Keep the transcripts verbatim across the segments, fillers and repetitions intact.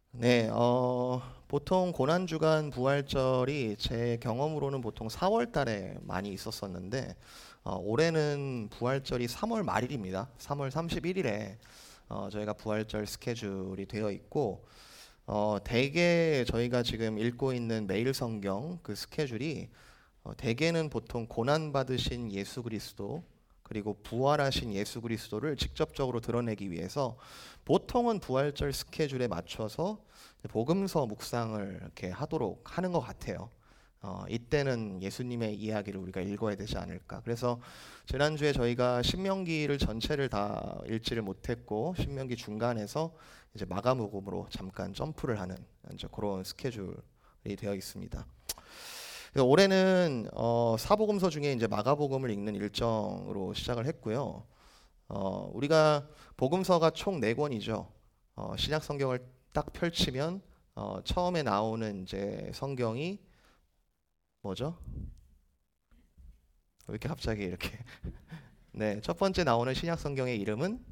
네, 어, 보통 고난주간 부활절이 제 경험으로는 보통 사월 달에 많이 있었었는데, 어, 올해는 부활절이 삼월 말일입니다. 삼월 삼십일 일에 어, 저희가 부활절 스케줄이 되어 있고, 어, 대개 저희가 지금 읽고 있는 매일 성경 그 스케줄이 어, 대개는 보통 고난 받으신 예수 그리스도 그리고 부활하신 예수 그리스도를 직접적으로 드러내기 위해서 보통은 부활절 스케줄에 맞춰서 복음서 묵상을 이렇게 하도록 하는 것 같아요. 어, 이때는 예수님의 이야기를 우리가 읽어야 되지 않을까. 그래서 지난주에 저희가 신명기를 전체를 다 읽지를 못했고 신명기 중간에서 이제 마가복음으로 잠깐 점프를 하는 이제 그런 스케줄이 되어 있습니다. 그래서 올해는 어, 사복음서 중에 이제 마가복음을 읽는 일정으로 시작을 했고요. 어, 우리가 복음서가 총 네 권이죠. 어, 신약 성경을 딱 펼치면 어, 처음에 나오는 이제 성경이 뭐죠? 왜 이렇게 갑자기 이렇게 네, 첫 번째 나오는 신약 성경의 이름은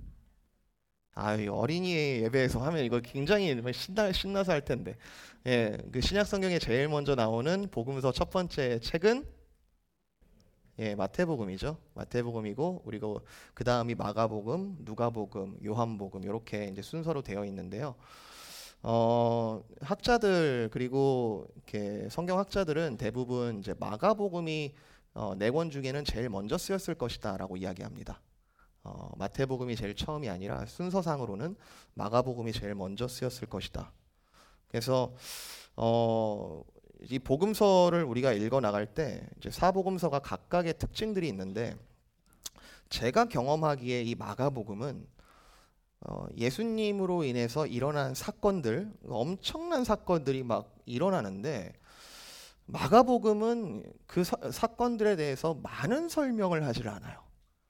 아유, 어린이 예배에서 하면 이거 굉장히 신나 신나서 할 텐데. 예, 그 신약 성경에 제일 먼저 나오는 복음서 첫 번째 책은 예, 마태복음이죠. 마태복음이고 그리고 그 다음이 마가복음, 누가복음, 요한복음 이렇게 이제 순서로 되어 있는데요. 어, 학자들 그리고 이렇게 성경 학자들은 대부분 이제 마가복음이 어, 네 권 중에는 제일 먼저 쓰였을 것이다라고 이야기합니다. 어, 마태복음이 제일 처음이 아니라 순서상으로는 마가복음이 제일 먼저 쓰였을 것이다. 그래서 어, 이 복음서를 우리가 읽어 나갈 때 이제 사복음서가 각각의 특징들이 있는데 제가 경험하기에 이 마가복음은 어, 예수님으로 인해서 일어난 사건들, 엄청난 사건들이 막 일어나는데 마가복음은 그 사, 사건들에 대해서 많은 설명을 하질 않아요.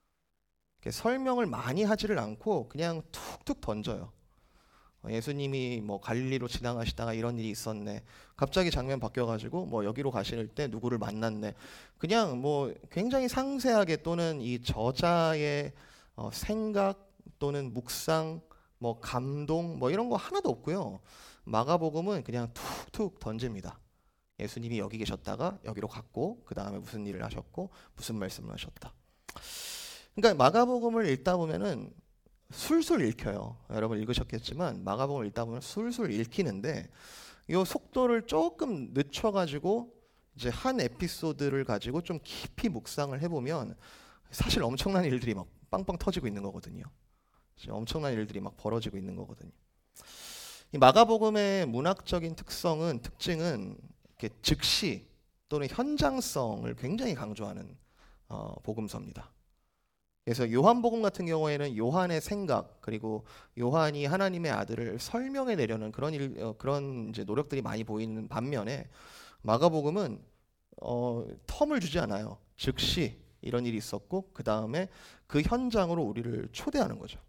설명을 많이 하지를 않고 그냥 툭툭 던져요. 어, 예수님이 뭐 갈릴리로 지나가시다가 이런 일이 있었네. 갑자기 장면 바뀌어가지고 뭐 여기로 가실 때 누구를 만났네. 그냥 뭐 굉장히 상세하게 또는 이 저자의 어, 생각 또는 묵상, 뭐 감동 뭐 이런 거 하나도 없고요. 마가복음은 그냥 툭툭 던집니다. 예수님이 여기 계셨다가 여기로 갔고 그 다음에 무슨 일을 하셨고 무슨 말씀을 하셨다. 그러니까 마가복음을 읽다 보면은 술술 읽혀요. 여러분 읽으셨겠지만 마가복음을 읽다 보면 술술 읽히는데 이 속도를 조금 늦춰가지고 이제 한 에피소드를 가지고 좀 깊이 묵상을 해보면 사실 엄청난 일들이 막 빵빵 터지고 있는 거거든요. 엄청난 일들이 막 벌어지고 있는 거거든요. 이 마가복음의 문학적인 특성은 특징은 이렇게 즉시 또는 현장성을 굉장히 강조하는 어, 복음서입니다. 그래서 요한복음 같은 경우에는 요한의 생각 그리고 요한이 하나님의 아들을 설명해 내려는 그런 일, 어, 그런 이제 노력들이 많이 보이는 반면에 마가복음은 어, 텀을 주지 않아요. 즉시 이런 일이 있었고 그 다음에 그 현장으로 우리를 초대하는 거죠.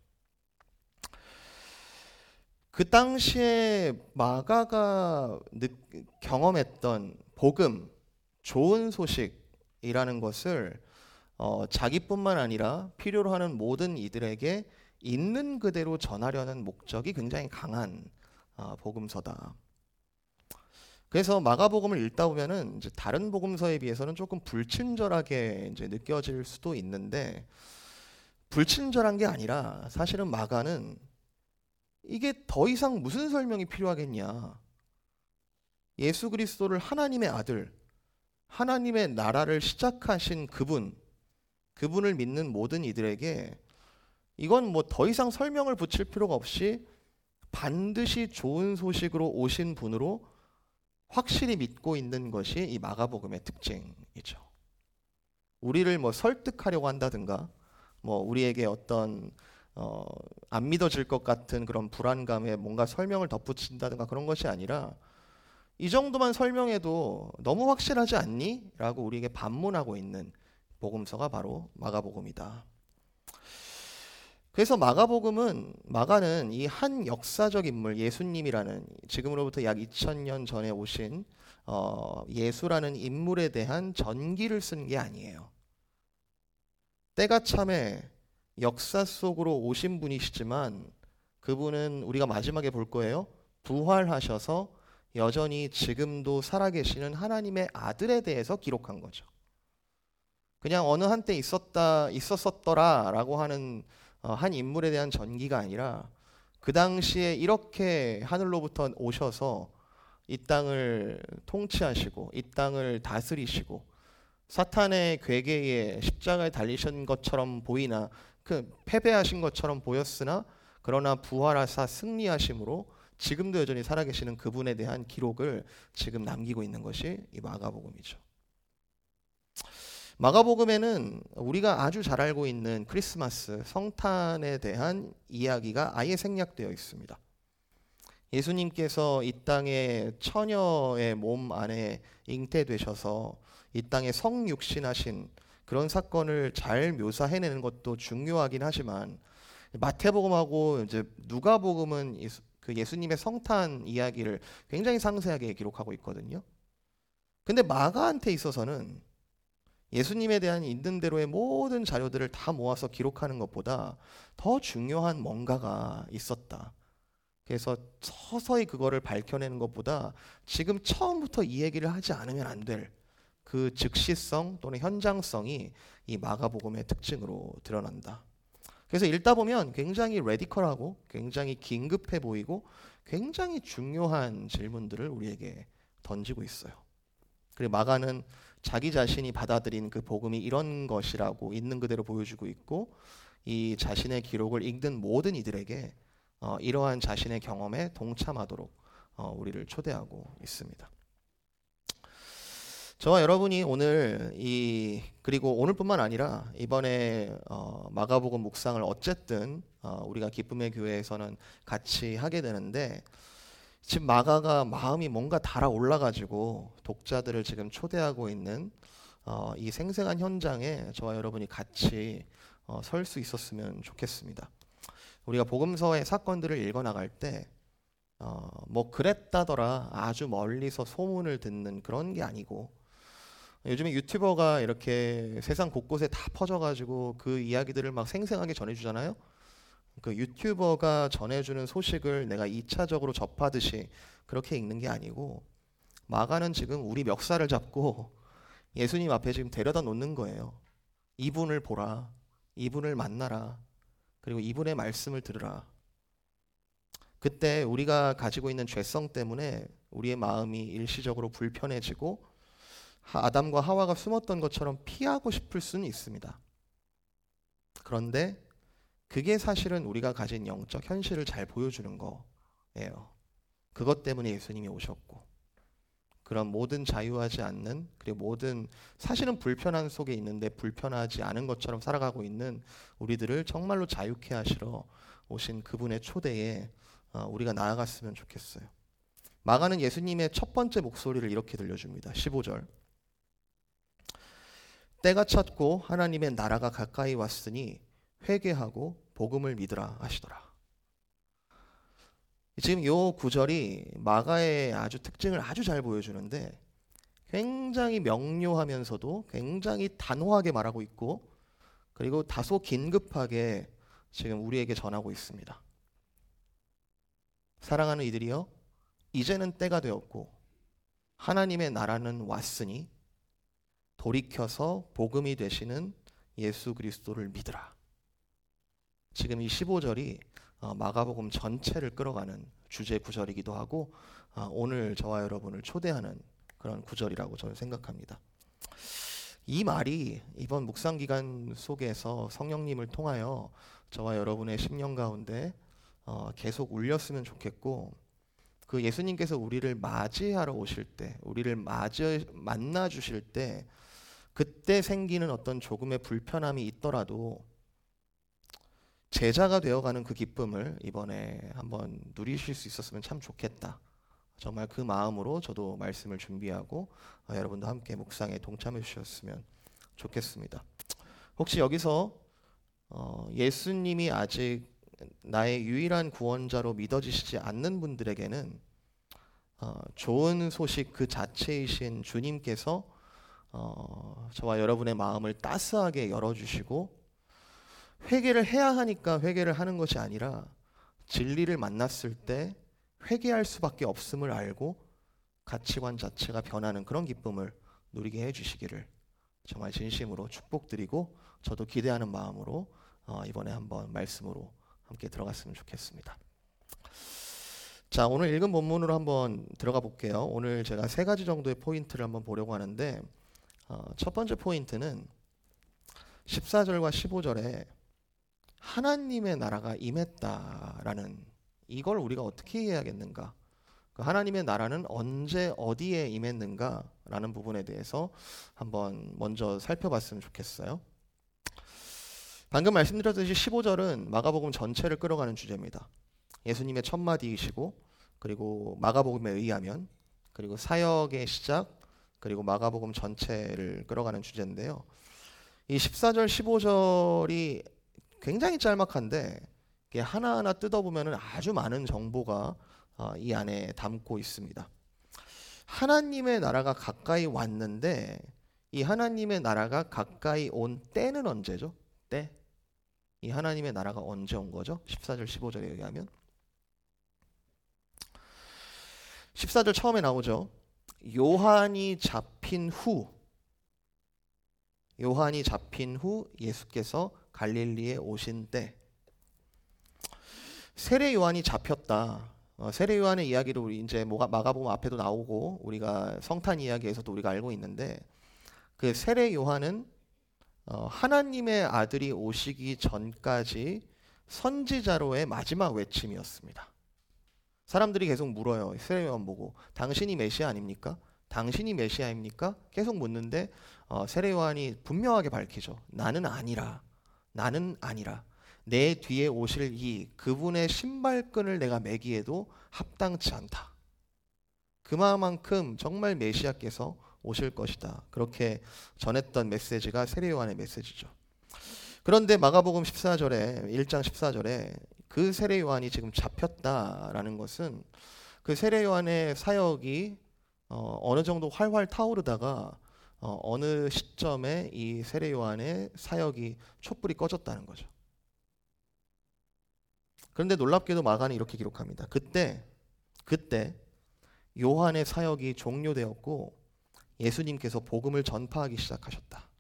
그 당시에 마가가 느, 경험했던 복음, 좋은 소식이라는 것을 어, 자기뿐만 아니라 필요로 하는 모든 이들에게 있는 그대로 전하려는 목적이 굉장히 강한 어, 복음서다. 그래서 마가복음을 읽다 보면은 이제 다른 복음서에 비해서는 조금 불친절하게 이제 느껴질 수도 있는데 불친절한 게 아니라 사실은 마가는 이게 더 이상 무슨 설명이 필요하겠냐. 예수 그리스도를 하나님의 아들, 하나님의 나라를 시작하신 그분, 그분을 믿는 모든 이들에게 이건 뭐 더 이상 설명을 붙일 필요가 없이 반드시 좋은 소식으로 오신 분으로 확실히 믿고 있는 것이 이 마가복음의 특징이죠. 우리를 뭐 설득하려고 한다든가 뭐 우리에게 어떤 어, 안 믿어질 것 같은 그런 불안감에 뭔가 설명을 덧붙인다든가 그런 것이 아니라 이 정도만 설명해도 너무 확실하지 않니? 라고 우리에게 반문하고 있는 복음서가 바로 마가복음이다. 그래서 마가복음은 마가는 이 한 역사적 인물 예수님이라는 지금으로부터 약 이천 년 전에 오신 어, 예수라는 인물에 대한 전기를 쓴 게 아니에요. 때가 참에 역사 속으로 오신 분이시지만 그분은 우리가 마지막에 볼 거예요. 부활하셔서 여전히 지금도 살아계시는 하나님의 아들에 대해서 기록한 거죠. 그냥 어느 한때 있었다 있었었더라라고 하는 어, 한 인물에 대한 전기가 아니라 그 당시에 이렇게 하늘로부터 오셔서 이 땅을 통치하시고 이 땅을 다스리시고 사탄의 괴계에 십자가에 달리신 것처럼 보이나 그 패배하신 것처럼 보였으나 그러나 부활하사 승리하심으로 지금도 여전히 살아계시는 그분에 대한 기록을 지금 남기고 있는 것이 이 마가복음이죠. 마가복음에는 우리가 아주 잘 알고 있는 크리스마스 성탄에 대한 이야기가 아예 생략되어 있습니다. 예수님께서 이 땅에 처녀의 몸 안에 잉태되셔서 이 땅에 성육신하신 그런 사건을 잘 묘사해내는 것도 중요하긴 하지만 마태복음하고 이제 누가복음은 그 예수님의 성탄 이야기를 굉장히 상세하게 기록하고 있거든요. 근데 마가한테 있어서는 예수님에 대한 있는 대로의 모든 자료들을 다 모아서 기록하는 것보다 더 중요한 뭔가가 있었다. 그래서 서서히 그거를 밝혀내는 것보다 지금 처음부터 이 얘기를 하지 않으면 안 될 그 즉시성 또는 현장성이 이 마가복음의 특징으로 드러난다. 그래서 읽다 보면 굉장히 레디컬하고 굉장히 긴급해 보이고 굉장히 중요한 질문들을 우리에게 던지고 있어요. 그리고 마가는 자기 자신이 받아들인 그 복음이 이런 것이라고 있는 그대로 보여주고 있고 이 자신의 기록을 읽는 모든 이들에게 어, 이러한 자신의 경험에 동참하도록 어, 우리를 초대하고 있습니다. 저와 여러분이 오늘 이 그리고 오늘뿐만 아니라 이번에 어, 마가복음 묵상을 어쨌든 어, 우리가 기쁨의 교회에서는 같이 하게 되는데 지금 마가가 마음이 뭔가 달아올라가지고 독자들을 지금 초대하고 있는 어, 이 생생한 현장에 저와 여러분이 같이 어, 설 수 있었으면 좋겠습니다. 우리가 복음서의 사건들을 읽어나갈 때 어, 뭐 그랬다더라 아주 멀리서 소문을 듣는 그런 게 아니고 요즘에 유튜버가 이렇게 세상 곳곳에 다 퍼져가지고 그 이야기들을 막 생생하게 전해주잖아요. 그 유튜버가 전해주는 소식을 내가 이 차적으로 접하듯이 그렇게 읽는 게 아니고 마가는 지금 우리 멱살을 잡고 예수님 앞에 지금 데려다 놓는 거예요. 이분을 보라, 이분을 만나라, 그리고 이분의 말씀을 들으라. 그때 우리가 가지고 있는 죄성 때문에 우리의 마음이 일시적으로 불편해지고 아담과 하와가 숨었던 것처럼 피하고 싶을 수는 있습니다. 그런데 그게 사실은 우리가 가진 영적 현실을 잘 보여주는 거예요. 그것 때문에 예수님이 오셨고 그런 모든 자유하지 않는 그리고 모든 사실은 불편한 속에 있는데 불편하지 않은 것처럼 살아가고 있는 우리들을 정말로 자유케 하시러 오신 그분의 초대에 우리가 나아갔으면 좋겠어요. 마가는 예수님의 첫 번째 목소리를 이렇게 들려줍니다. 십오 절 때가 찼고 하나님의 나라가 가까이 왔으니 회개하고 복음을 믿으라 하시더라. 지금 요 구절이 마가의 아주 특징을 아주 잘 보여주는데 굉장히 명료하면서도 굉장히 단호하게 말하고 있고 그리고 다소 긴급하게 지금 우리에게 전하고 있습니다. 사랑하는 이들이여 이제는 때가 되었고 하나님의 나라는 왔으니 돌이켜서 복음이 되시는 예수 그리스도를 믿으라. 지금 이 십오 절이 마가복음 전체를 끌어가는 주제 구절이기도 하고 오늘 저와 여러분을 초대하는 그런 구절이라고 저는 생각합니다. 이 말이 이번 묵상 기간 속에서 성령님을 통하여 저와 여러분의 심령 가운데 계속 울렸으면 좋겠고 그 예수님께서 우리를 맞이하러 오실 때 우리를 맞이 만나 주실 때 그때 생기는 어떤 조금의 불편함이 있더라도 제자가 되어가는 그 기쁨을 이번에 한번 누리실 수 있었으면 참 좋겠다. 정말 그 마음으로 저도 말씀을 준비하고 어, 여러분도 함께 묵상에 동참해 주셨으면 좋겠습니다. 혹시 여기서 어, 예수님이 아직 나의 유일한 구원자로 믿어지시지 않는 분들에게는 어, 좋은 소식 그 자체이신 주님께서 어, 저와 여러분의 마음을 따스하게 열어주시고 회개를 해야 하니까 회개를 하는 것이 아니라 진리를 만났을 때 회개할 수밖에 없음을 알고 가치관 자체가 변하는 그런 기쁨을 누리게 해주시기를 정말 진심으로 축복드리고 저도 기대하는 마음으로 어, 이번에 한번 말씀으로 함께 들어갔으면 좋겠습니다. 자, 오늘 읽은 본문으로 한번 들어가 볼게요. 오늘 제가 세 가지 정도의 포인트를 한번 보려고 하는데 어, 첫 번째 포인트는 십사 절과 십오 절에 하나님의 나라가 임했다라는 이걸 우리가 어떻게 이해하겠는가? 그 하나님의 나라는 언제 어디에 임했는가라는 부분에 대해서 한번 먼저 살펴봤으면 좋겠어요. 방금 말씀드렸듯이 십오 절은 마가복음 전체를 끌어가는 주제입니다. 예수님의 첫 마디이시고 그리고 마가복음에 의하면 그리고 사역의 시작 그리고 마가복음 전체를 끌어가는 주제인데요. 이 십사 절 십오 절이 굉장히 짤막한데 하나하나 뜯어보면 아주 많은 정보가 이 안에 담고 있습니다. 하나님의 나라가 가까이 왔는데 이 하나님의 나라가 가까이 온 때는 언제죠? 때? 이 하나님의 나라가 언제 온 거죠? 십사 절 십오 절에 의하면 십사 절 처음에 나오죠. 요한이 잡힌 후 요한이 잡힌 후 예수께서 갈릴리에 오신 때 세례 요한이 잡혔다. 어, 세례 요한의 이야기를 우리 이제 마가복음 앞에도 나오고 우리가 성탄 이야기에서도 우리가 알고 있는데 그 세례 요한은 어, 하나님의 아들이 오시기 전까지 선지자로의 마지막 외침이었습니다. 사람들이 계속 물어요. 세례 요한 보고 당신이 메시아 아닙니까? 당신이 메시아입니까? 계속 묻는데 어, 세례 요한이 분명하게 밝히죠. 나는 아니라. 나는 아니라. 내 뒤에 오실 이 그분의 신발끈을 내가 매기에도 합당치 않다. 그만큼 정말 메시아께서 오실 것이다. 그렇게 전했던 메시지가 세례 요한의 메시지죠. 그런데 마가복음 십사 절에 일 장 십사 절에 그 세례 요한이 지금 잡혔다라는 것은 그 세례 요한의 사역이 어, 어느 정도 활활 타오르다가 어, 어느 시점에 이 세례 요한의 사역이 촛불이 꺼졌다는 거죠. 그런데 놀랍게도 마가는 이렇게 기록합니다. 그때 그때 요한의 사역이 종료되었고 예수님께서 복음을 전파하기 시작하셨다.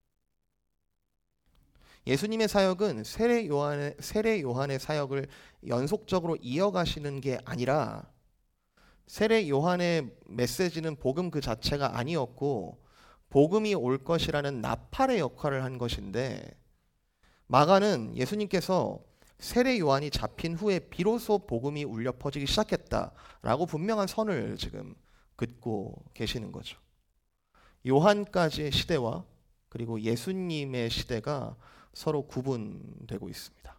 예수님의 사역은 세례 요한의 세례 요한의 사역을 연속적으로 이어가시는 게 아니라 세례 요한의 메시지는 복음 그 자체가 아니었고 복음이 올 것이라는 나팔의 역할을 한 것인데 마가는 예수님께서 세례 요한이 잡힌 후에 비로소 복음이 울려 퍼지기 시작했다라고 분명한 선을 지금 긋고 계시는 거죠. 요한까지의 시대와 그리고 예수님의 시대가 서로 구분되고 있습니다.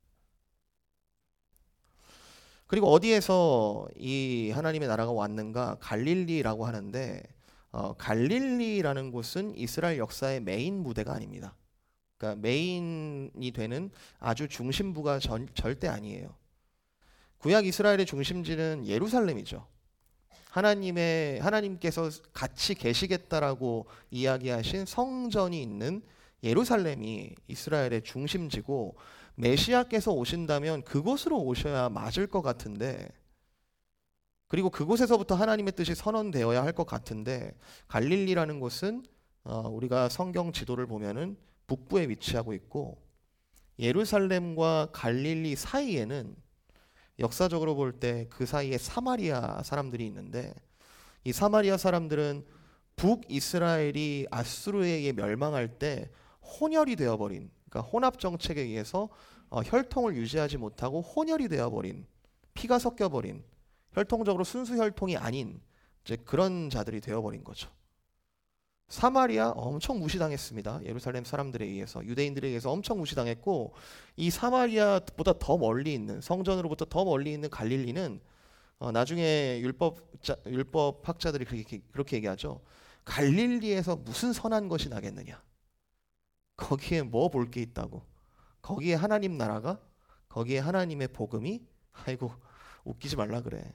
그리고 어디에서 이 하나님의 나라가 왔는가? 갈릴리라고 하는데 어, 갈릴리라는 곳은 이스라엘 역사의 메인 무대가 아닙니다. 그러니까 메인이 되는 아주 중심부가 전, 절대 아니에요. 구약 이스라엘의 중심지는 예루살렘이죠. 하나님의 하나님께서 같이 계시겠다라고 이야기하신 성전이 있는 예루살렘이 이스라엘의 중심지고 메시아께서 오신다면 그곳으로 오셔야 맞을 것 같은데 그리고 그곳에서부터 하나님의 뜻이 선언되어야 할 것 같은데 갈릴리라는 곳은 어, 우리가 성경 지도를 보면은 북부에 위치하고 있고 예루살렘과 갈릴리 사이에는 역사적으로 볼 때 그 사이에 사마리아 사람들이 있는데 이 사마리아 사람들은 북이스라엘이 아수르에 의해 멸망할 때 혼혈이 되어버린 그러니까 혼합 정책에 의해서 어, 혈통을 유지하지 못하고 혼혈이 되어버린 피가 섞여버린 혈통적으로 순수 혈통이 아닌 이제 그런 자들이 되어버린 거죠. 사마리아 엄청 무시당했습니다. 예루살렘 사람들에 의해서 유대인들에 의해서 엄청 무시당했고 이 사마리아보다 더 멀리 있는 성전으로부터 더 멀리 있는 갈릴리는 어, 나중에 율법자, 율법학자들이 그렇게, 그렇게 얘기하죠. 갈릴리에서 무슨 선한 것이 나겠느냐. 거기에 뭐 볼 게 있다고. 거기에 하나님 나라가 거기에 하나님의 복음이 아이고 웃기지 말라 그래.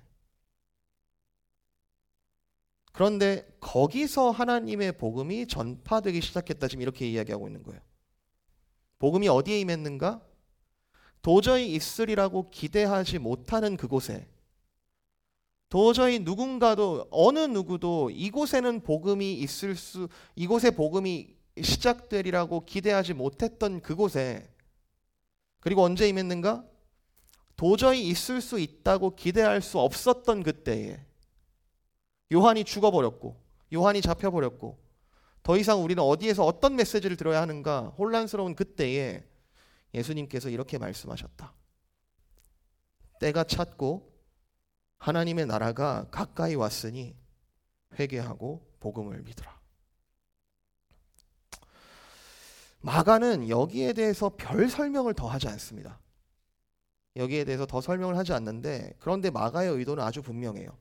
그런데 거기서 하나님의 복음이 전파되기 시작했다. 지금 이렇게 이야기하고 있는 거예요. 복음이 어디에 임했는가? 도저히 있으리라고 기대하지 못하는 그곳에 도저히 누군가도 어느 누구도 이곳에는 복음이 있을 수 이곳에 복음이 시작되리라고 기대하지 못했던 그곳에, 그리고 언제 임했는가? 도저히 있을 수 있다고 기대할 수 없었던 그때에 요한이 죽어버렸고 요한이 잡혀버렸고 더 이상 우리는 어디에서 어떤 메시지를 들어야 하는가 혼란스러운 그때에 예수님께서 이렇게 말씀하셨다. 때가 찼고 하나님의 나라가 가까이 왔으니 회개하고 복음을 믿으라. 마가는 여기에 대해서 별 설명을 더 하지 않습니다. 여기에 대해서 더 설명을 하지 않는데, 그런데 마가의 의도는 아주 분명해요.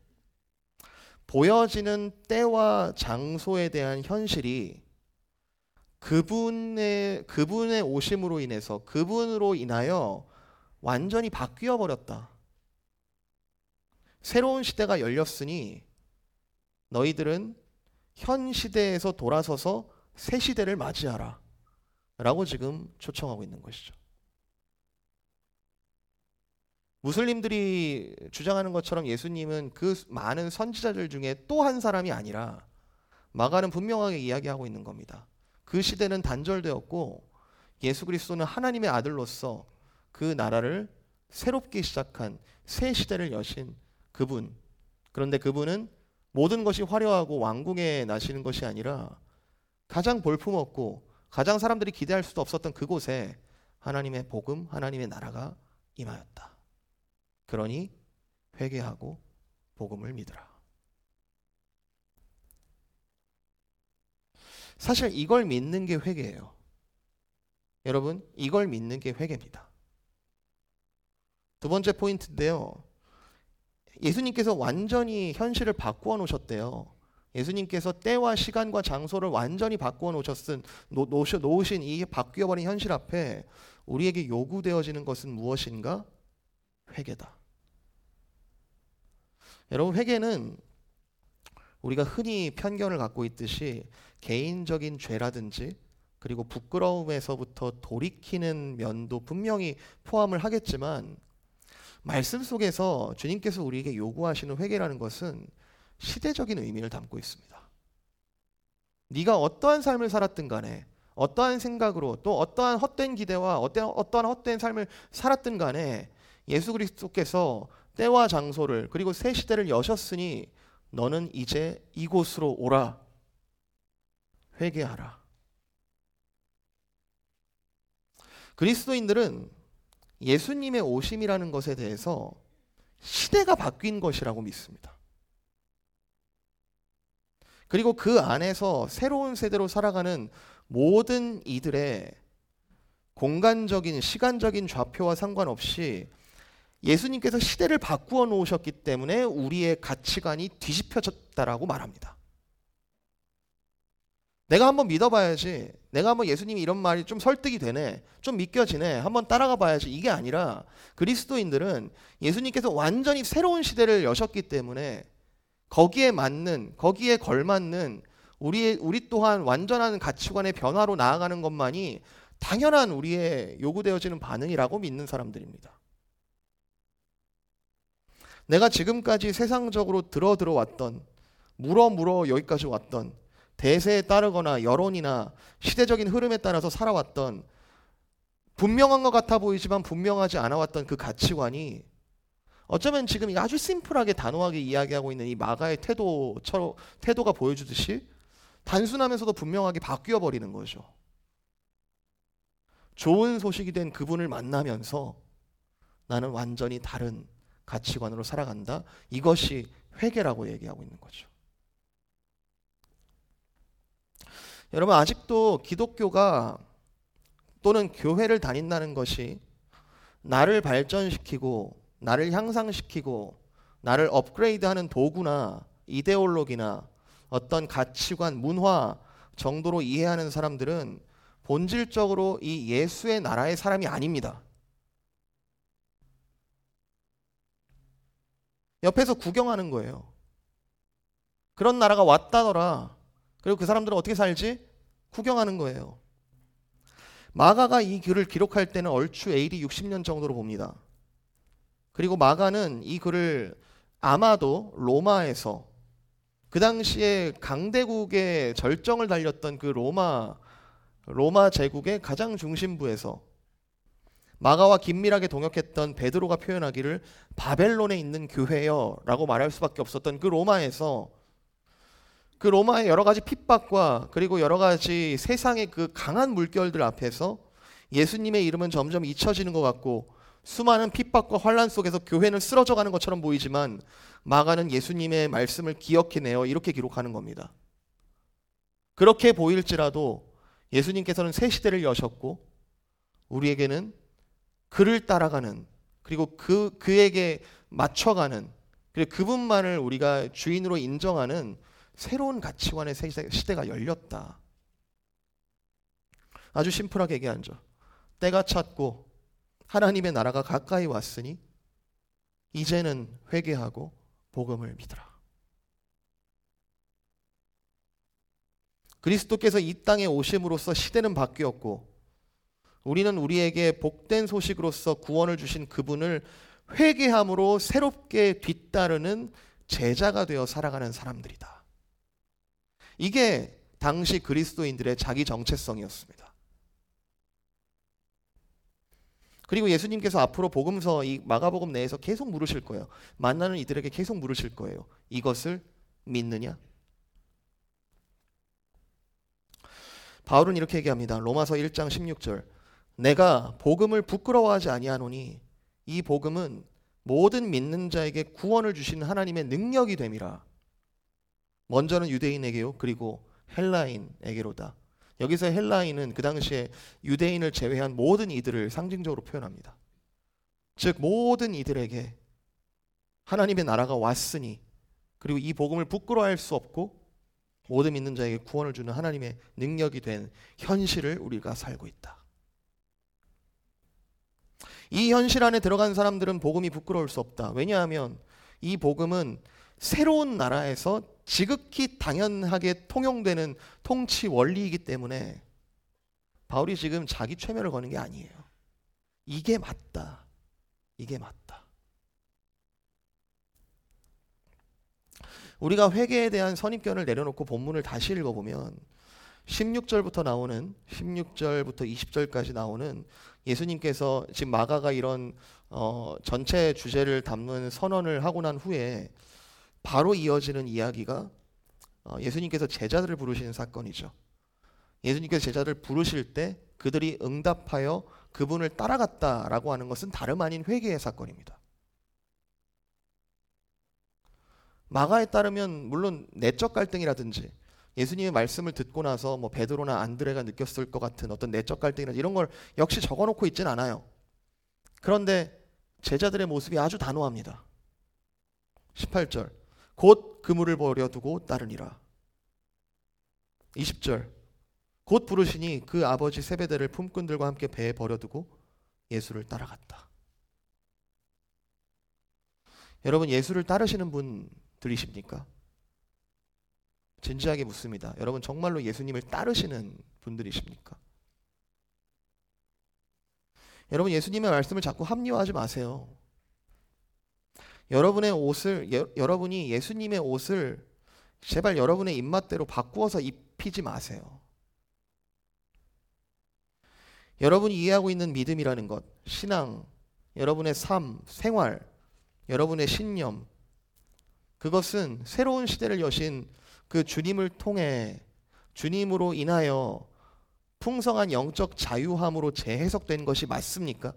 보여지는 때와 장소에 대한 현실이 그분의 그분의 오심으로 인해서, 그분으로 인하여 완전히 바뀌어 버렸다. 새로운 시대가 열렸으니 너희들은 현 시대에서 돌아서서 새 시대를 맞이하라 라고 지금 초청하고 있는 것이죠. 무슬림들이 주장하는 것처럼 예수님은 그 많은 선지자들 중에 또 한 사람이 아니라, 마가는 분명하게 이야기하고 있는 겁니다. 그 시대는 단절되었고 예수 그리스도는 하나님의 아들로서 그 나라를 새롭게 시작한 새 시대를 여신 그분. 그런데 그분은 모든 것이 화려하고 왕궁에 나시는 것이 아니라 가장 볼품없고 가장 사람들이 기대할 수도 없었던 그곳에 하나님의 복음, 하나님의 나라가 임하였다. 그러니 회개하고 복음을 믿으라. 사실 이걸 믿는 게 회개예요. 여러분, 이걸 믿는 게 회개입니다. 두 번째 포인트인데요. 예수님께서 완전히 현실을 바꾸어 놓으셨대요. 예수님께서 때와 시간과 장소를 완전히 바꾸어 놓으셨은, 놓으신 이 바뀌어버린 현실 앞에 우리에게 요구되어지는 것은 무엇인가? 회개다. 여러분, 회개는 우리가 흔히 편견을 갖고 있듯이 개인적인 죄라든지 그리고 부끄러움에서부터 돌이키는 면도 분명히 포함을 하겠지만, 말씀 속에서 주님께서 우리에게 요구하시는 회개라는 것은 시대적인 의미를 담고 있습니다. 네가 어떠한 삶을 살았든 간에, 어떠한 생각으로, 또 어떠한 헛된 기대와 어떠한 헛된 삶을 살았든 간에 예수 그리스도께서 때와 장소를, 그리고 새 시대를 여셨으니 너는 이제 이곳으로 오라. 회개하라. 그리스도인들은 예수님의 오심이라는 것에 대해서 시대가 바뀐 것이라고 믿습니다. 그리고 그 안에서 새로운 세대로 살아가는 모든 이들의 공간적인, 시간적인 좌표와 상관없이 예수님께서 시대를 바꾸어 놓으셨기 때문에 우리의 가치관이 뒤집혀졌다라고 말합니다. 내가 한번 믿어봐야지, 내가 한번 예수님이 이런 말이 좀 설득이 되네, 좀 믿겨지네, 한번 따라가 봐야지, 이게 아니라 그리스도인들은 예수님께서 완전히 새로운 시대를 여셨기 때문에 거기에 맞는, 거기에 걸맞는 우리, 우리 또한 완전한 가치관의 변화로 나아가는 것만이 당연한 우리의 요구되어지는 반응이라고 믿는 사람들입니다. 내가 지금까지 세상적으로 들어 들어왔던, 물어 물어 여기까지 왔던, 대세에 따르거나 여론이나 시대적인 흐름에 따라서 살아왔던, 분명한 것 같아 보이지만 분명하지 않아 왔던 그 가치관이 어쩌면 지금 아주 심플하게 단호하게 이야기하고 있는 이 마가의 태도처럼, 태도가 보여주듯이 단순하면서도 분명하게 바뀌어 버리는 거죠. 좋은 소식이 된 그분을 만나면서 나는 완전히 다른 가치관으로 살아간다. 이것이 회개라고 얘기하고 있는 거죠. 여러분, 아직도 기독교가 또는 교회를 다닌다는 것이 나를 발전시키고 나를 향상시키고 나를 업그레이드하는 도구나 이데올로기나 어떤 가치관, 문화 정도로 이해하는 사람들은 본질적으로 이 예수의 나라의 사람이 아닙니다. 옆에서 구경하는 거예요. 그런 나라가 왔다더라. 그리고 그 사람들은 어떻게 살지? 구경하는 거예요. 마가가 이 글을 기록할 때는 얼추 에이디 육십 년 정도로 봅니다. 그리고 마가는 이 글을 아마도 로마에서 그 당시에 강대국의 절정을 달렸던 그 로마 로마 제국의 가장 중심부에서 마가와 긴밀하게 동역했던 베드로가 표현하기를 바벨론에 있는 교회여 라고 말할 수밖에 없었던 그 로마에서 그 로마의 여러 가지 핍박과 그리고 여러 가지 세상의 그 강한 물결들 앞에서 예수님의 이름은 점점 잊혀지는 것 같고 수많은 핍박과 환란 속에서 교회는 쓰러져가는 것처럼 보이지만 마가는 예수님의 말씀을 기억해내어 이렇게 기록하는 겁니다. 그렇게 보일지라도 예수님께서는 새 시대를 여셨고 우리에게는 그를 따라가는 그리고 그, 그에게 맞춰가는 그리고 그분만을 우리가 주인으로 인정하는 새로운 가치관의 시대가 열렸다. 아주 심플하게 얘기하죠. 때가 찼고 하나님의 나라가 가까이 왔으니 이제는 회개하고 복음을 믿으라. 그리스도께서 이 땅에 오심으로써 시대는 바뀌었고 우리는 우리에게 복된 소식으로서 구원을 주신 그분을 회개함으로 새롭게 뒤따르는 제자가 되어 살아가는 사람들이다. 이게 당시 그리스도인들의 자기 정체성이었습니다. 그리고 예수님께서 앞으로 복음서 이 마가복음 내에서 계속 물으실 거예요. 만나는 이들에게 계속 물으실 거예요. 이것을 믿느냐? 바울은 이렇게 얘기합니다. 로마서 일 장 십육 절. 내가 복음을 부끄러워하지 아니하노니 이 복음은 모든 믿는 자에게 구원을 주시는 하나님의 능력이 됨이라. 먼저는 유대인에게요. 그리고 헬라인에게로다. 여기서 헬라인은 그 당시에 유대인을 제외한 모든 이들을 상징적으로 표현합니다. 즉 모든 이들에게 하나님의 나라가 왔으니 그리고 이 복음을 부끄러워할 수 없고 모든 믿는 자에게 구원을 주는 하나님의 능력이 된 현실을 우리가 살고 있다. 이 현실 안에 들어간 사람들은 복음이 부끄러울 수 없다. 왜냐하면 이 복음은 새로운 나라에서 지극히 당연하게 통용되는 통치 원리이기 때문에 바울이 지금 자기 최면을 거는 게 아니에요. 이게 맞다. 이게 맞다. 우리가 회개에 대한 선입견을 내려놓고 본문을 다시 읽어보면 십육 절부터 나오는 십육 절부터 이십 절까지 나오는 예수님께서 지금 마가가 이런 어, 전체 주제를 담는 선언을 하고 난 후에 바로 이어지는 이야기가 어, 예수님께서 제자들을 부르시는 사건이죠. 예수님께서 제자들을 부르실 때 그들이 응답하여 그분을 따라갔다라고 하는 것은 다름 아닌 회개의 사건입니다. 마가에 따르면 물론 내적 갈등이라든지 예수님의 말씀을 듣고 나서 뭐 베드로나 안드레가 느꼈을 것 같은 어떤 내적 갈등이라든지 이런 걸 역시 적어놓고 있진 않아요. 그런데 제자들의 모습이 아주 단호합니다. 십팔 절 곧 그물을 버려두고 따르니라. 이십 절 곧 부르시니 그 아버지 세베대를 품꾼들과 함께 배에 버려두고 예수를 따라갔다. 여러분 예수를 따르시는 분들이십니까? 진지하게 묻습니다. 여러분 정말로 예수님을 따르시는 분들이십니까? 여러분 예수님의 말씀을 자꾸 합리화하지 마세요. 여러분의 옷을 여, 여러분이 예수님의 옷을 제발 여러분의 입맛대로 바꾸어서 입히지 마세요. 여러분이 이해하고 있는 믿음이라는 것, 신앙, 여러분의 삶, 생활, 여러분의 신념, 그것은 새로운 시대를 여신 그 주님을 통해 주님으로 인하여 풍성한 영적 자유함으로 재해석된 것이 맞습니까?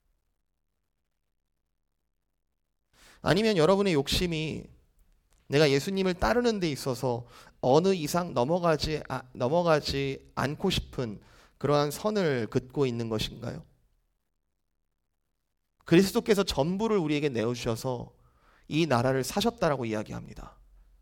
아니면 여러분의 욕심이 내가 예수님을 따르는 데 있어서 어느 이상 넘어가지, 아, 넘어가지 않고 싶은 그러한 선을 긋고 있는 것인가요? 그리스도께서 전부를 우리에게 내어주셔서 이 나라를 사셨다라고 이야기합니다.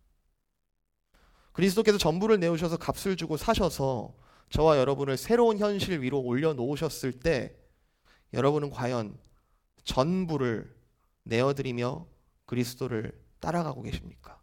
그리스도께서 전부를 내어주셔서 값을 주고 사셔서 저와 여러분을 새로운 현실 위로 올려놓으셨을 때 여러분은 과연 전부를 내어드리며 그리스도를 따라가고 계십니까?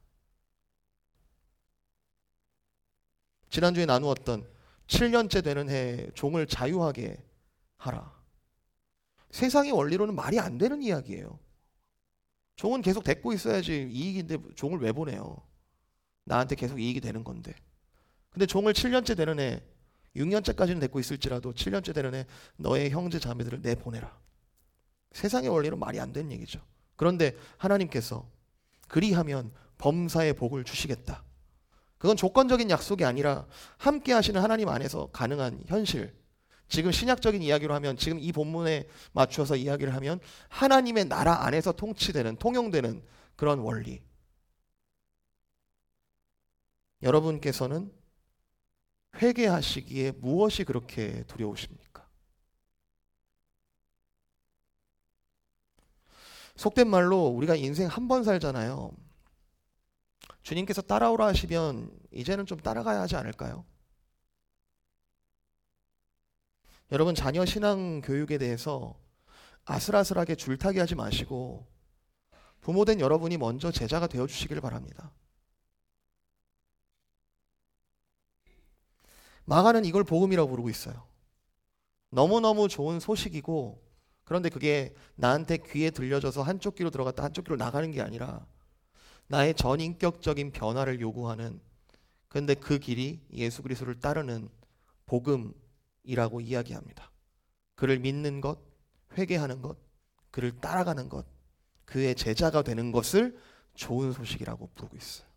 지난주에 나누었던 칠 년째 되는 해 종을 자유하게 하라. 세상의 원리로는 말이 안 되는 이야기예요. 종은 계속 데리고 있어야지 이익인데 종을 왜 보내요? 나한테 계속 이익이 되는 건데. 근데 종을 칠 년째 되는 애, 육 년째까지는 데리고 있을지라도 칠 년째 되는 애 너의 형제 자매들을 내보내라. 세상의 원리로 말이 안 되는 얘기죠. 그런데 하나님께서 그리하면 범사의 복을 주시겠다. 그건 조건적인 약속이 아니라 함께 하시는 하나님 안에서 가능한 현실. 지금 신약적인 이야기로 하면, 지금 이 본문에 맞춰서 이야기를 하면 하나님의 나라 안에서 통치되는, 통용되는 그런 원리. 여러분께서는 회개하시기에 무엇이 그렇게 두려우십니까? 속된 말로 우리가 인생 한 번 살잖아요. 주님께서 따라오라 하시면 이제는 좀 따라가야 하지 않을까요? 여러분, 자녀 신앙 교육에 대해서 아슬아슬하게 줄타기 하지 마시고 부모된 여러분이 먼저 제자가 되어주시길 바랍니다. 마가는 이걸 복음이라고 부르고 있어요. 너무너무 좋은 소식이고, 그런데 그게 나한테 귀에 들려져서 한쪽 귀로 들어갔다 한쪽 귀로 나가는 게 아니라 나의 전인격적인 변화를 요구하는, 그런데 그 길이 예수 그리스도를 따르는 복음이라고 이야기합니다. 그를 믿는 것, 회개하는 것, 그를 따라가는 것, 그의 제자가 되는 것을 좋은 소식이라고 부르고 있어요.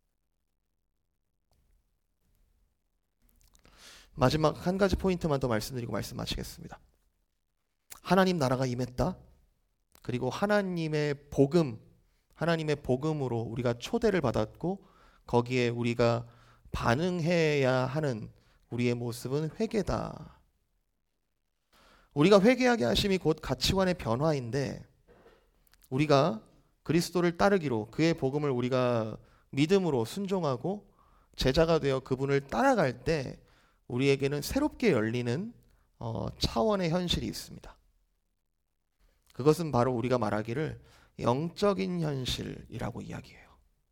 마지막 한 가지 포인트만 더 말씀드리고 말씀 마치겠습니다. 하나님 나라가 임했다. 그리고 하나님의 복음, 하나님의 복음으로 우리가 초대를 받았고 거기에 우리가 반응해야 하는 우리의 모습은 회개다. 우리가 회개하게 하심이 곧 가치관의 변화인데, 우리가 그리스도를 따르기로, 그의 복음을 우리가 믿음으로 순종하고 제자가 되어 그분을 따라갈 때 우리에게는 새롭게 열리는 어, 차원의 현실이 있습니다. 그것은 바로 우리가 말하기를 영적인 현실이라고 이야기해요.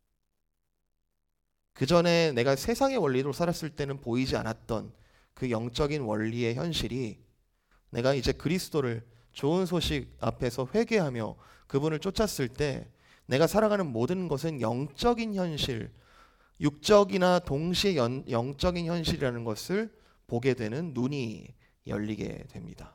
그 전에 내가 세상의 원리로 살았을 때는 보이지 않았던 그 영적인 원리의 현실이, 내가 이제 그리스도를 좋은 소식 앞에서 회개하며 그분을 쫓았을 때 내가 살아가는 모든 것은 영적인 현실, 육적이나 동시에 연, 영적인 현실이라는 것을 보게 되는 눈이 열리게 됩니다.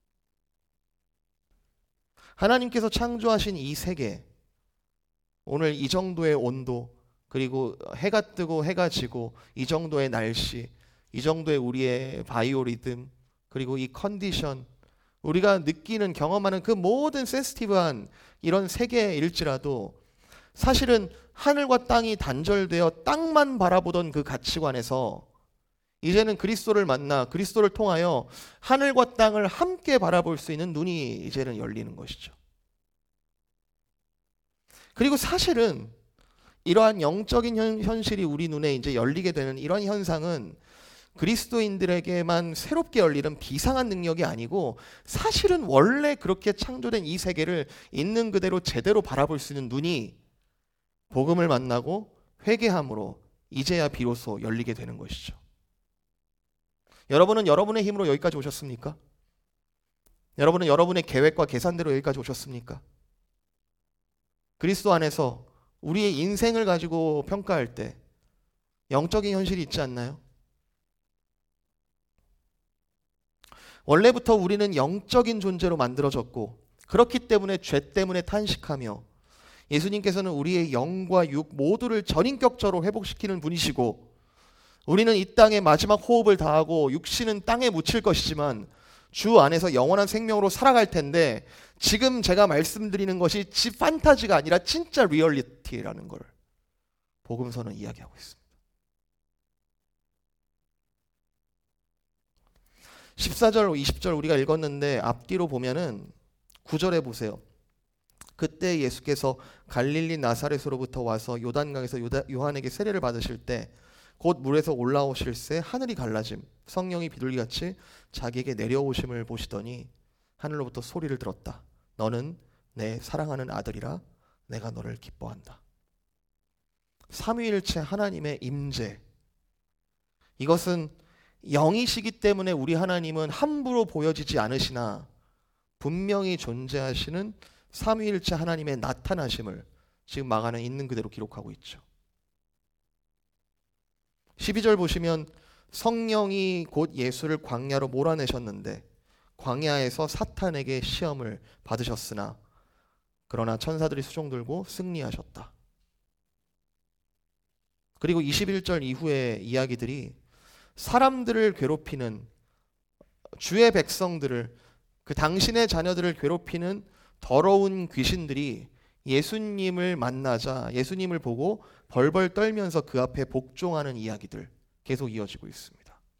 하나님께서 창조하신 이 세계, 오늘 이 정도의 온도, 그리고 해가 뜨고 해가 지고 이 정도의 날씨, 이 정도의 우리의 바이오리듬, 그리고 이 컨디션, 우리가 느끼는, 경험하는 그 모든 센시티브한 이런 세계일지라도 사실은 하늘과 땅이 단절되어 땅만 바라보던 그 가치관에서 이제는 그리스도를 만나 그리스도를 통하여 하늘과 땅을 함께 바라볼 수 있는 눈이 이제는 열리는 것이죠. 그리고 사실은 이러한 영적인 현, 현실이 우리 눈에 이제 열리게 되는 이런 현상은 그리스도인들에게만 새롭게 열리는 비상한 능력이 아니고, 사실은 원래 그렇게 창조된 이 세계를 있는 그대로 제대로 바라볼 수 있는 눈이 복음을 만나고 회개함으로 이제야 비로소 열리게 되는 것이죠. 여러분은 여러분의 힘으로 여기까지 오셨습니까? 여러분은 여러분의 계획과 계산대로 여기까지 오셨습니까? 그리스도 안에서 우리의 인생을 가지고 평가할 때 영적인 현실이 있지 않나요? 원래부터 우리는 영적인 존재로 만들어졌고, 그렇기 때문에 죄 때문에 탄식하며, 예수님께서는 우리의 영과 육 모두를 전인격적으로 회복시키는 분이시고, 우리는 이 땅에 마지막 호흡을 다하고 육신은 땅에 묻힐 것이지만 주 안에서 영원한 생명으로 살아갈 텐데, 지금 제가 말씀드리는 것이 지 판타지가 아니라 진짜 리얼리티라는 걸 복음서는 이야기하고 있습니다. 십사 절, 이십 절 우리가 읽었는데 앞뒤로 보면은 구 절에 보세요. 그때 예수께서 갈릴리 나사렛으로부터 와서 요단강에서 요다, 요한에게 세례를 받으실 때 곧 물에서 올라오실새 하늘이 갈라짐, 성령이 비둘기같이 자기에게 내려오심을 보시더니 하늘로부터 소리를 들었다. 너는 내 사랑하는 아들이라 내가 너를 기뻐한다. 삼위일체 하나님의 임재, 이것은 영이시기 때문에 우리 하나님은 함부로 보여지지 않으시나 분명히 존재하시는 삼위일체 하나님의 나타나심을 지금 마가는 있는 그대로 기록하고 있죠. 십이 절 보시면 성령이 곧 예수를 광야로 몰아내셨는데 광야에서 사탄에게 시험을 받으셨으나 그러나 천사들이 수종 들고 승리하셨다. 그리고 이십일 절 이후의 이야기들이 사람들을 괴롭히는 주의 백성들을, 그 당신의 자녀들을 괴롭히는 더러운 귀신들이 예수님을 만나자 예수님을 보고 벌벌 떨면서 그 앞에 복종하는 이야기들 계속 이어지고 있습니다.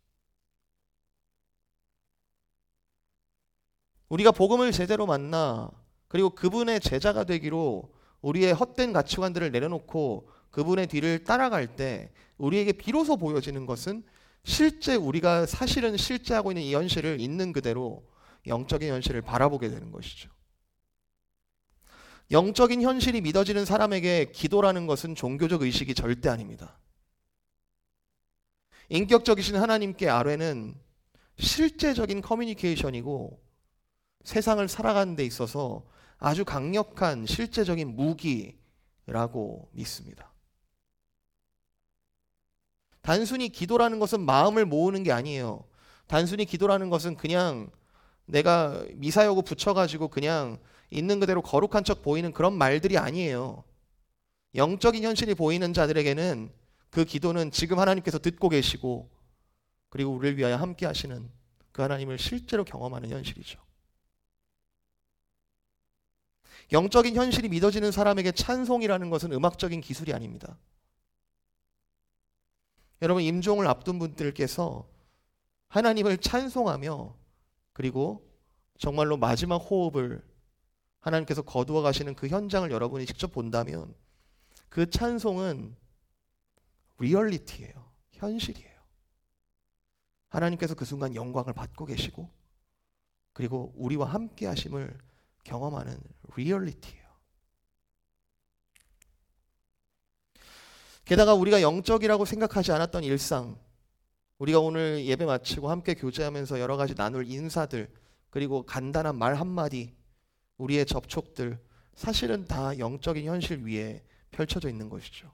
우리가 복음을 제대로 만나 그리고 그분의 제자가 되기로 우리의 헛된 가치관들을 내려놓고 그분의 뒤를 따라갈 때 우리에게 비로소 보여지는 것은 실제 우리가 사실은 실제 하고 있는 이 현실을 있는 그대로 영적인 현실을 바라보게 되는 것이죠. 영적인 현실이 믿어지는 사람에게 기도라는 것은 종교적 의식이 절대 아닙니다. 인격적이신 하나님께 아뢰는 실제적인 커뮤니케이션이고 세상을 살아가는 데 있어서 아주 강력한 실제적인 무기라고 믿습니다. 단순히 기도라는 것은 마음을 모으는 게 아니에요. 단순히 기도라는 것은 그냥 내가 미사여구 붙여가지고 그냥 있는 그대로 거룩한 척 보이는 그런 말들이 아니에요. 영적인 현실이 보이는 자들에게는 그 기도는 지금 하나님께서 듣고 계시고 그리고 우리를 위하여 함께 하시는 그 하나님을 실제로 경험하는 현실이죠. 영적인 현실이 믿어지는 사람에게 찬송이라는 것은 음악적인 기술이 아닙니다. 여러분, 임종을 앞둔 분들께서 하나님을 찬송하며 그리고 정말로 마지막 호흡을 하나님께서 거두어 가시는 그 현장을 여러분이 직접 본다면 그 찬송은 리얼리티예요. 현실이에요. 하나님께서 그 순간 영광을 받고 계시고 그리고 우리와 함께 하심을 경험하는 리얼리티예요. 게다가 우리가 영적이라고 생각하지 않았던 일상, 우리가 오늘 예배 마치고 함께 교제하면서 여러 가지 나눌 인사들, 그리고 간단한 말 한마디, 우리의 접촉들, 사실은 다 영적인 현실 위에 펼쳐져 있는 것이죠.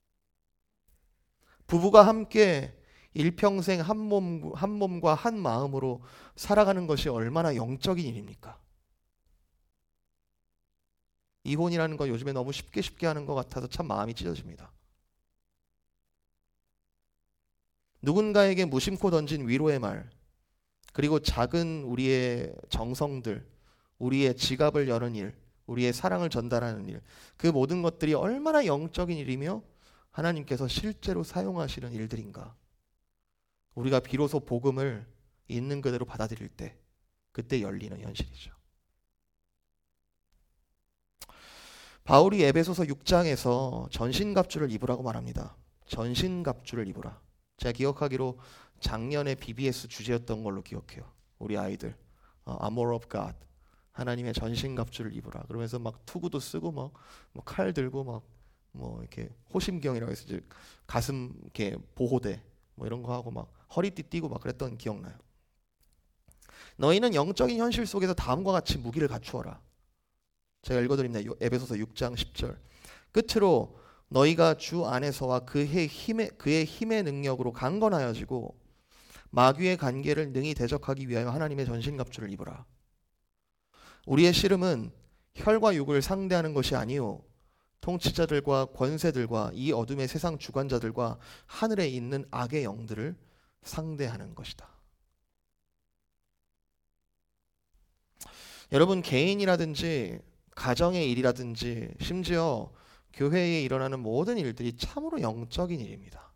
부부가 함께 일평생 한 몸, 한 몸과 한 마음으로 살아가는 것이 얼마나 영적인 일입니까? 이혼이라는 거 요즘에 너무 쉽게 쉽게 하는 것 같아서 참 마음이 찢어집니다. 누군가에게 무심코 던진 위로의 말, 그리고 작은 우리의 정성들, 우리의 지갑을 여는 일, 우리의 사랑을 전달하는 일, 그 모든 것들이 얼마나 영적인 일이며 하나님께서 실제로 사용하시는 일들인가. 우리가 비로소 복음을 있는 그대로 받아들일 때 그때 열리는 현실이죠. 바울이 에베소서 육 장에서 전신갑주를 입으라고 말합니다. 전신갑주를 입으라. 제가 기억하기로 작년에 비비에스 주제였던 걸로 기억해요. 우리 아이들 어, Armor of God, 하나님의 전신갑주를 입으라. 그러면서 막 투구도 쓰고 막 뭐 칼 들고 막 뭐 이렇게 호심경이라고 해서 이제 가슴 이렇게 보호대 뭐 이런 거 하고 막 허리띠 띠고 막 그랬던 기억나요. 너희는 영적인 현실 속에서 다음과 같이 무기를 갖추어라. 제가 읽어드립니다. 에베소서 육 장 십 절. 끝으로 너희가 주 안에서와 그의 힘의, 그의 힘의 능력으로 강건하여지고 마귀의 관계를 능히 대적하기 위하여 하나님의 전신갑주를 입으라. 우리의 씨름은 혈과 육을 상대하는 것이 아니요 통치자들과 권세들과 이 어둠의 세상 주관자들과 하늘에 있는 악의 영들을 상대하는 것이다. 여러분, 개인이라든지 가정의 일이라든지 심지어 교회에 일어나는 모든 일들이 참으로 영적인 일입니다.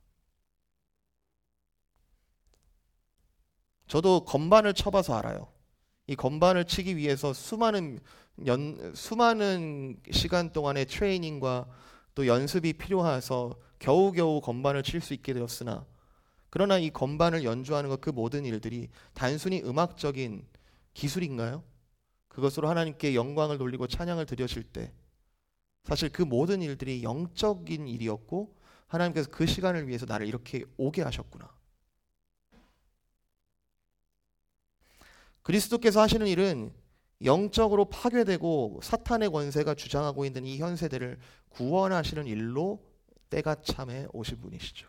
저도 건반을 쳐봐서 알아요. 이 건반을 치기 위해서 수많은 연, 수많은 시간 동안의 트레이닝과 또 연습이 필요해서 겨우겨우 건반을 칠 수 있게 되었으나 그러나 이 건반을 연주하는 것, 그 모든 일들이 단순히 음악적인 기술인가요? 그것으로 하나님께 영광을 돌리고 찬양을 드려질 때 사실 그 모든 일들이 영적인 일이었고 하나님께서 그 시간을 위해서 나를 이렇게 오게 하셨구나. 그리스도께서 하시는 일은 영적으로 파괴되고 사탄의 권세가 주장하고 있는 이 현 세대를 구원하시는 일로 때가 참에 오신 분이시죠.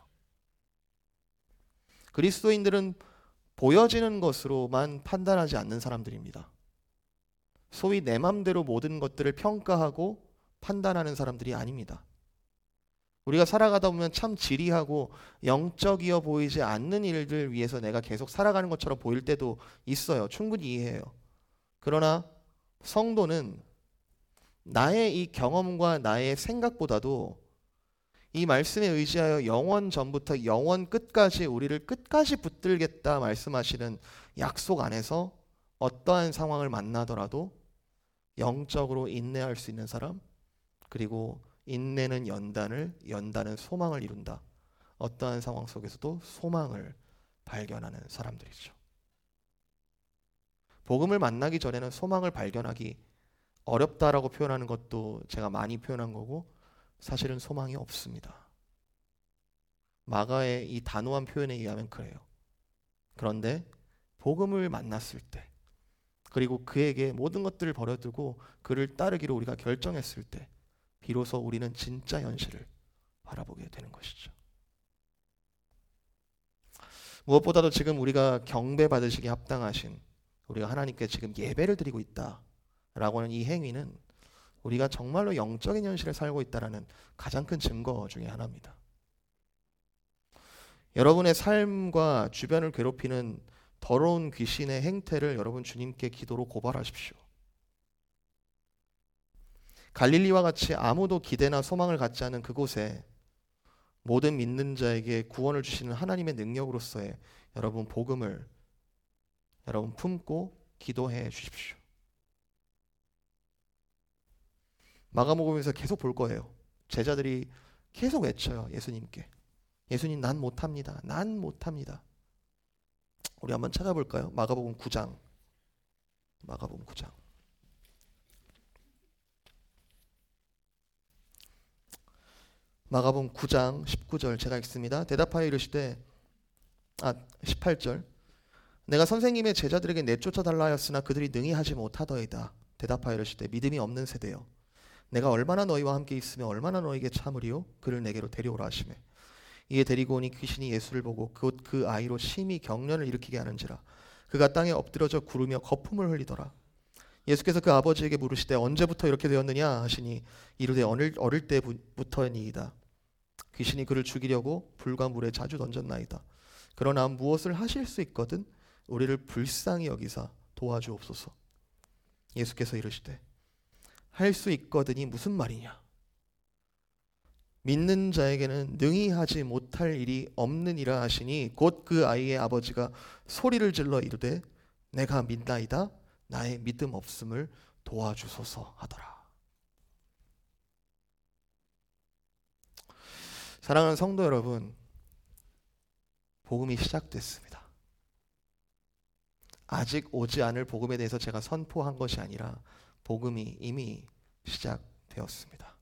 그리스도인들은 보여지는 것으로만 판단하지 않는 사람들입니다. 소위 내 맘대로 모든 것들을 평가하고 판단하는 사람들이 아닙니다. 우리가 살아가다 보면 참 지리하고 영적이어 보이지 않는 일들 위해서 내가 계속 살아가는 것처럼 보일 때도 있어요. 충분히 이해해요. 그러나 성도는 나의 이 경험과 나의 생각보다도 이 말씀에 의지하여 영원 전부터 영원 끝까지 우리를 끝까지 붙들겠다 말씀하시는 약속 안에서 어떠한 상황을 만나더라도 영적으로 인내할 수 있는 사람, 그리고 인내는 연단을, 연단은 소망을 이룬다. 어떠한 상황 속에서도 소망을 발견하는 사람들이죠. 복음을 만나기 전에는 소망을 발견하기 어렵다라고 표현하는 것도 제가 많이 표현한 거고, 사실은 소망이 없습니다. 마가의 이 단호한 표현에 의하면 그래요. 그런데 복음을 만났을 때, 그리고 그에게 모든 것들을 버려두고 그를 따르기로 우리가 결정했을 때, 비로소 우리는 진짜 현실을 바라보게 되는 것이죠. 무엇보다도 지금 우리가 경배 받으시기에 합당하신, 우리가 하나님께 지금 예배를 드리고 있다라고 하는 이 행위는 우리가 정말로 영적인 현실을 살고 있다는 가장 큰 증거 중에 하나입니다. 여러분의 삶과 주변을 괴롭히는 더러운 귀신의 행태를 여러분 주님께 기도로 고발하십시오. 갈릴리와 같이 아무도 기대나 소망을 갖지 않은 그곳에 모든 믿는 자에게 구원을 주시는 하나님의 능력으로서의 여러분 복음을 여러분 품고 기도해 주십시오. 마가복음에서 계속 볼 거예요. 제자들이 계속 외쳐요. 예수님께. 예수님, 난 못합니다. 난 못합니다. 우리 한번 찾아볼까요? 마가복음 구 장. 마가복음 구 장. 마가복음 구 장 십구 절 제가 읽습니다. 대답하여 이르시되, 아 십팔 절. 내가 선생님의 제자들에게 내쫓아 달라 하였으나 그들이 능히 하지 못하더이다. 대답하여 이르시되, 믿음이 없는 세대여, 내가 얼마나 너희와 함께 있으며 얼마나 너희에게 참으리요? 그를 내게로 데려오라 하시매, 이에 데리고 오니 귀신이 예수를 보고 곧 그 아이로 심히 경련을 일으키게 하는지라. 그가 땅에 엎드려져 구르며 거품을 흘리더라. 예수께서 그 아버지에게 물으시되, 언제부터 이렇게 되었느냐 하시니 이르되 어릴, 어릴 때부터니이다. 귀신이 그를 죽이려고 불과 물에 자주 던졌나이다. 그러나 무엇을 하실 수 있거든 우리를 불쌍히 여기사 도와주옵소서. 예수께서 이르시되, 할 수 있거든이 무슨 말이냐? 믿는 자에게는 능히 하지 못할 일이 없느니라 하시니 곧 그 아이의 아버지가 소리를 질러 이르되, 내가 믿나이다. 나의 믿음 없음을 도와주소서 하더라. 사랑하는 성도 여러분, 복음이 시작됐습니다. 아직 오지 않을 복음에 대해서 제가 선포한 것이 아니라 복음이 이미 시작되었습니다.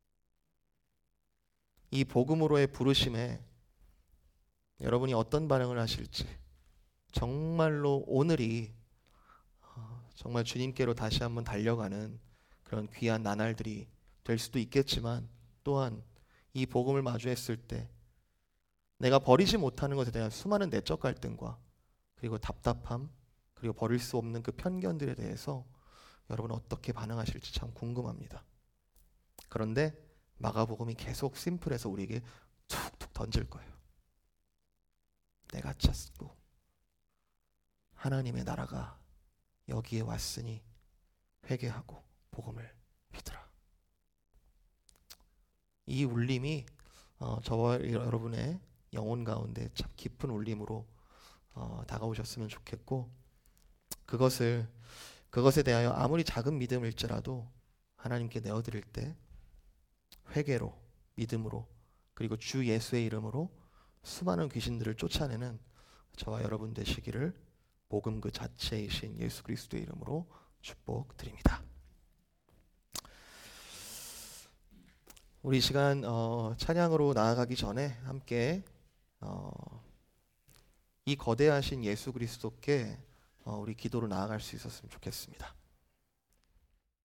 이 복음으로의 부르심에 여러분이 어떤 반응을 하실지, 정말로 오늘이 정말 주님께로 다시 한번 달려가는 그런 귀한 나날들이 될 수도 있겠지만, 또한 이 복음을 마주했을 때 내가 버리지 못하는 것에 대한 수많은 내적 갈등과 그리고 답답함, 그리고 버릴 수 없는 그 편견들에 대해서 여러분 어떻게 반응하실지 참 궁금합니다. 그런데 마가복음이 계속 심플해서 우리에게 툭툭 던질 거예요. 내가 찾고 하나님의 나라가 여기에 왔으니 회개하고 복음을 믿으라. 이 울림이 어, 저와 여러분의 영혼 가운데 참 깊은 울림으로 어, 다가오셨으면 좋겠고, 그것을 그것에 대하여 아무리 작은 믿음일지라도 하나님께 내어드릴 때 회개로, 믿음으로, 그리고 주 예수의 이름으로 수많은 귀신들을 쫓아내는 저와 여러분 되시기를 복음 그 자체이신 예수 그리스도의 이름으로 축복드립니다. 우리 시간 어, 찬양으로 나아가기 전에 함께 어, 이 거대하신 예수 그리스도께 어, 우리 기도로 나아갈 수 있었으면 좋겠습니다.